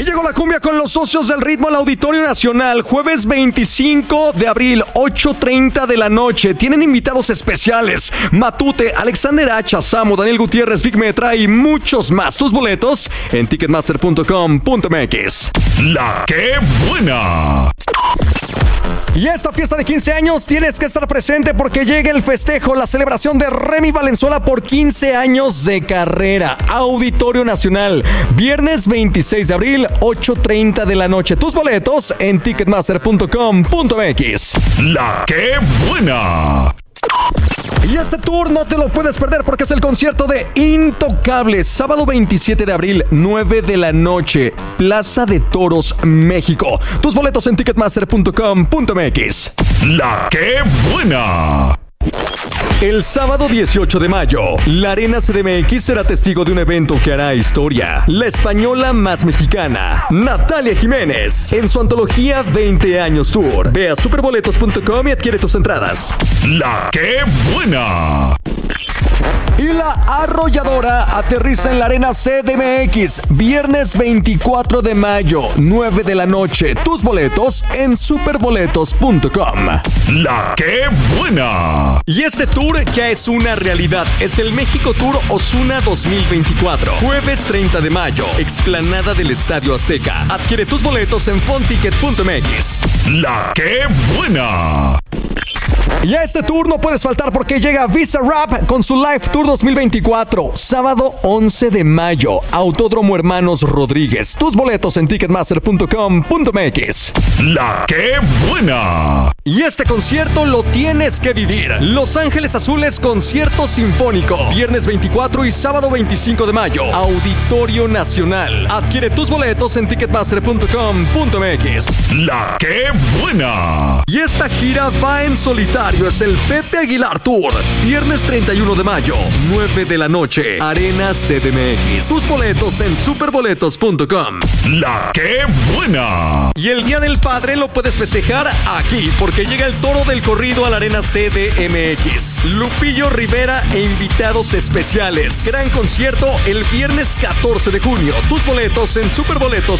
Y llegó la cumbia con los socios del ritmo al Auditorio Nacional. Jueves 25 de abril, 8:30 de la noche. Tienen invitados especiales: Matute, Alexander Hacha, Samo, Daniel Gutiérrez, Big Metra y muchos más. Tus boletos en ticketmaster.com.mx. La que buena. Y esta fiesta de 15 años tienes que estar presente porque llega el festejo, la celebración de Remy Valenzuela por 15 años de carrera. Auditorio Nacional, viernes 26 de abril, 8:30 de la noche. Tus boletos en ticketmaster.com.mx. La que buena. Y este tour no te lo puedes perder porque es el concierto de Intocable. Sábado 27 de abril, 9 de la noche, Plaza de Toros, México. Tus boletos en ticketmaster.com.mx. La que buena. El sábado 18 de mayo, la Arena CDMX será testigo de un evento que hará historia. La española más mexicana, Natalia Jiménez, en su antología 20 años Tour. Ve a superboletos.com y adquiere tus entradas. La que buena. Y la arrolladora aterriza en la Arena CDMX, viernes 24 de mayo, 9 de la noche. Tus boletos en superboletos.com. La que buena. Y este tour ya es una realidad. Es el México Tour Ozuna 2024. Jueves 30 de mayo, explanada del Estadio Azteca. Adquiere tus boletos en fonticket.mx. La que buena. Y a este tour no puedes faltar porque llega Visa Rap con su Live Tour 2024. Sábado 11 de mayo, Autódromo Hermanos Rodríguez. Tus boletos en ticketmaster.com.mx. La que buena. Y este concierto lo tienes que vivir. Los Ángeles Azules Concierto Sinfónico. Viernes 24 y sábado 25 de mayo. Auditorio Nacional. Adquiere tus boletos en ticketmaster.com.mx. La que buena. Y esta gira va en solitario. Es el Pepe Aguilar Tour. Viernes 31 de mayo, 9 de la noche. Arena CDMX. Tus boletos en superboletos.com. La que buena. Y el Día del Padre lo puedes festejar aquí porque llega el Toro del Corrido a la Arena CDMX. Lupillo Rivera e invitados especiales. Gran concierto el viernes 14 de junio. Tus boletos en superboletos.com.